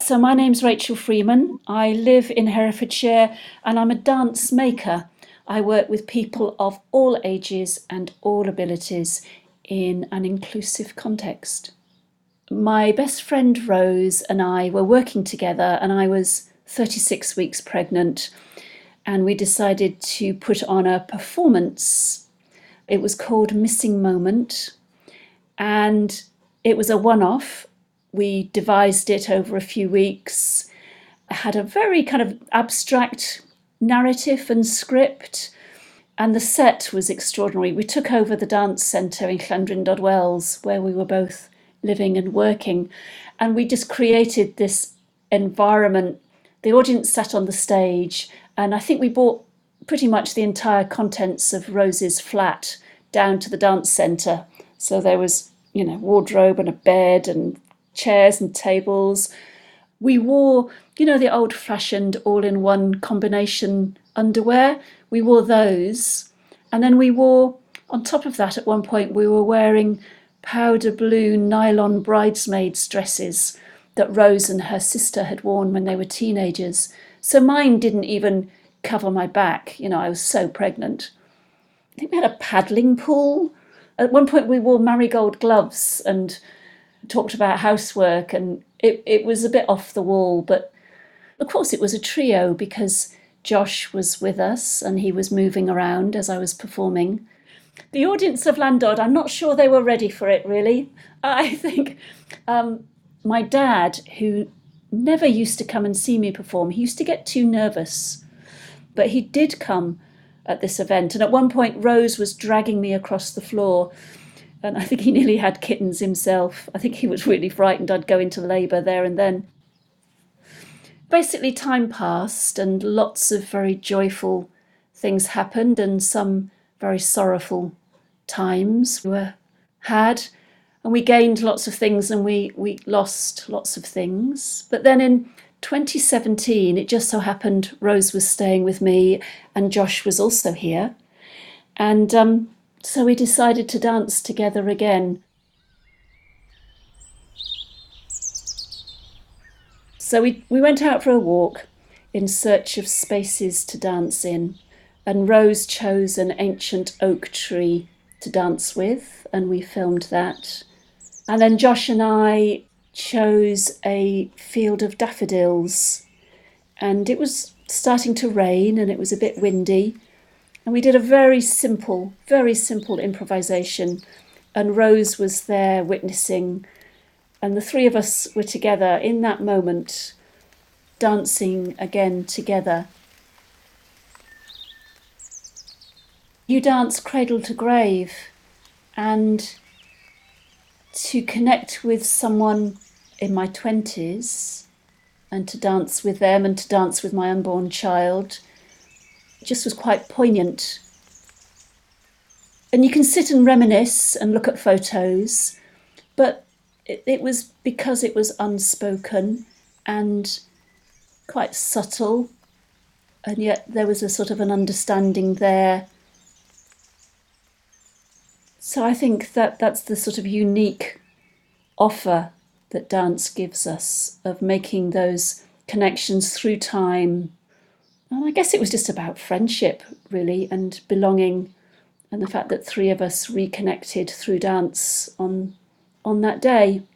So my name's Rachel Freeman. I live in Herefordshire and I'm a dance maker. I work with people of all ages and all abilities in an inclusive context. My best friend Rose and I were working together, and I was 36 weeks pregnant, and we decided to put on a performance. It was called Missing Moment, and it was a one-off. We devised it over a few weeks. I had a very kind of abstract narrative and script, and the set was extraordinary. We took over the dance centre in Llandrindod where we were both living and working, and we just created this environment. The audience sat on the stage, and I think we brought pretty much the entire contents of Rose's flat down to the dance centre. So there was, wardrobe and a bed and chairs and tables. We wore, the old fashioned all in one combination underwear. We wore those. And then we wore, on top of that, at one point, we were wearing powder blue nylon bridesmaids dresses that Rose and her sister had worn when they were teenagers. So mine didn't even cover my back. I was so pregnant. I think we had a paddling pool. At one point, we wore marigold gloves and talked about housework, and it was a bit off the wall. But of course, it was a trio because Josh was with us and he was moving around as I was performing. The audience of Llandrindod, I'm not sure they were ready for it, really. I think my dad, who never used to come and see me perform, he used to get too nervous. But he did come at this event. And at one point, Rose was dragging me across the floor. And I think he nearly had kittens himself. I think he was really frightened I'd go into labour there and then. Basically, time passed and lots of very joyful things happened, and some very sorrowful times were had. And we gained lots of things and we lost lots of things. But then in 2017, it just so happened Rose was staying with me and Josh was also here. And so we decided to dance together again. So we went out for a walk in search of spaces to dance in. And Rose chose an ancient oak tree to dance with, and we filmed that. And then Josh and I chose a field of daffodils, and it was starting to rain and it was a bit windy, and we did a very simple improvisation, and Rose was there witnessing, and the three of us were together in that moment, dancing again together. You dance cradle to grave, and to connect with someone in my 20s and to dance with them and to dance with my unborn child just was quite poignant. And you can sit and reminisce and look at photos, but it was because it was unspoken and quite subtle, and yet there was a sort of an understanding there. So I think that's the sort of unique offer that dance gives us, of making those connections through time. And I guess it was just about friendship, really, and belonging, and the fact that three of us reconnected through dance on that day.